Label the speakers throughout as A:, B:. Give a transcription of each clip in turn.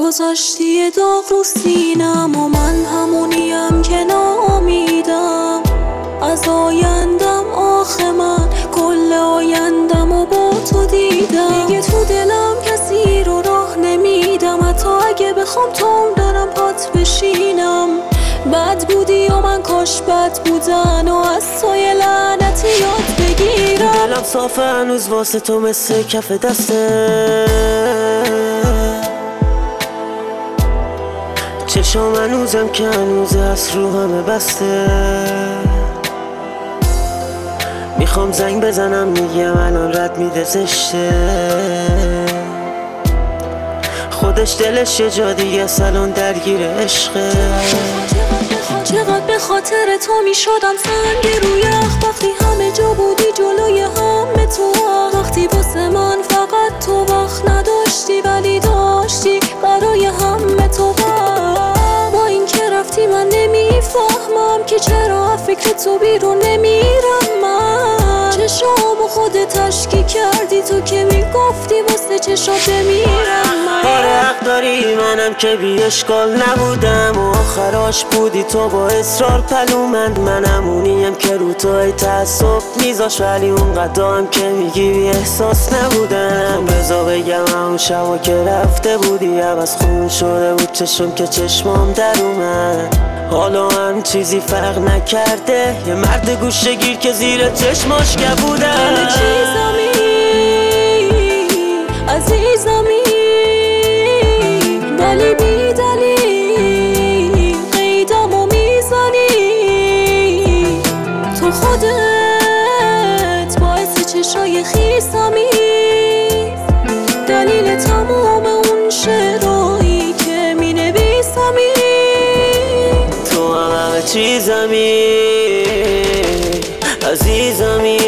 A: گذاشتی یه داغ رو سینم و من همونیم که ناامیدم از آیندم. آخه من کل آیندم و با تو دیدم. دیگه تو دلم کسی رو راه نمیدم، حتی اگه بخوام توم دارم پات بشینم. بد بودی و من کاش بد بودن و از تو یه لعنتی یاد بگیرم.
B: دلم صافه هنوز واسه تو مثل کف دسته، چشام هنوزم که هنوزه از رو همه بسته. میخوام زنگ بزنم میگم الان رد میده زشته، خودش دلش یه جا دیگه سالن درگیر عشقه.
A: چقدر به خاطر تو میشدم سنگ روی یخ، وقتی همه جا بودی جلوی همه تو. وقتی واسه من فقط تو وقت نداشتی ولی داشتی برای همه تو. با این که رفتی من نمیفهمم که چرا فکر تو بیرون نمیرم. من چشامو خودت تشکی کردی تو که میگفتی واسه چشات بمیرم.
B: آره حق داری، منم که بی اشکال نبودم و آخراش بودی تو با اصرار پلومند. من همونیم که رو تو ای تعصب میذاش ولی اون قدام که میگی بی احساس نبودم. بذار بگم همون شبا که رفته بودی عوض خون شده بود چشم که چشمام در اومد. حالا هم چیزی فرق نکرده، یه مرد گوشه گیر که زیر چشماش کبوده.
A: همه چیزمی عزیزمی ولی بی دلیل قیدمو میزنی. تو خودت باعث چشای خیسمی، دلیل تمام اون شعرهایی که مینویسمی.
B: تو همه چیزمی عزیزمی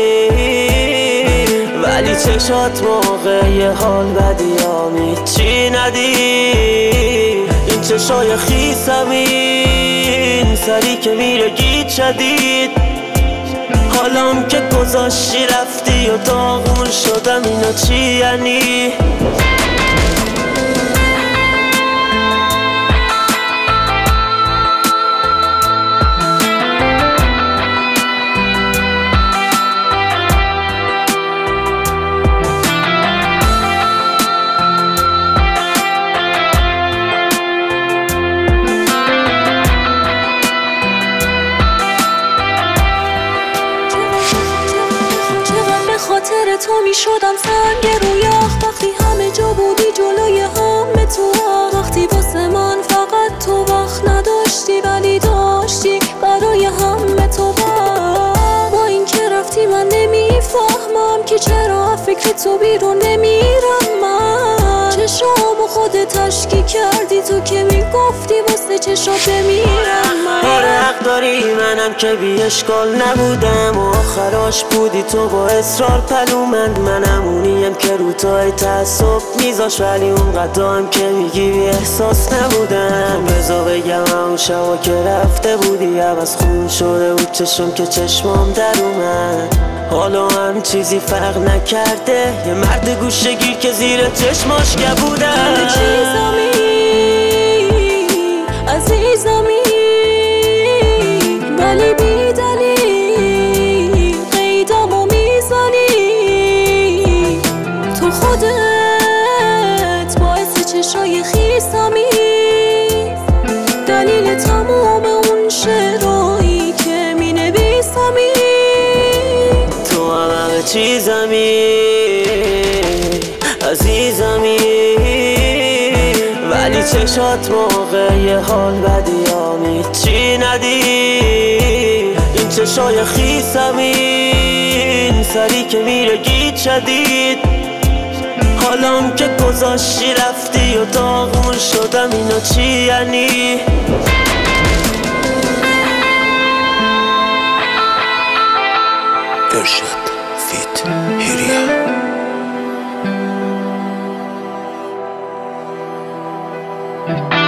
B: ولی چشات موقع یه حال بدی آمی چی ندی. این چشای خیسمی، این سری که میره گیت شدید. حالام که گذاشتی رفتی و داغون شدم، اینا چی یعنی؟
A: خاطر تو میشدم سنگ روی یخ، وقتی همه جا بودی جلوی همه تو. وقتی واسه من فقط تو وقت نداشتی ولی داشتی برای همه تو. با این که رفتی من نمیفهمم که چرا فکر تو بیرون نمیرم. من چشامو خودت تشکی کردی تو که میگفتی واسه چشات بمیرم.
B: آره حق داری، منم که بی اشکال نبودم و آخراش بودی تو با اصرار پلومند. من همونیم که رو تو ای تعصب میذاش ولی اون قدام که میگی بی احساس نبودم. بذار بگم همون شبا که رفته بودی عوض خون شده بود چشم که چشمام در اومد. حالا هم چیزی فرق نکرده، یه مرد گوشه گیر که زیر چشماش کبوده.
A: همه چیزمی عزیزمی ولی بی دلیل قیدمو میزنی. تو خودت باعث چشای خیسمی، دلیل تمام اون شعرهایی که مینویسمی.
B: تو همه چیزمی عزیزمی ولی چشات موقع یه حال بدی آمی چی ندی. این چشای خیسمی، این سری که میره گیت شدید. حالام که گذاشتی رفتی و داغون شدم، اینا چی یعنی؟
C: ارشاد فیت هیریا.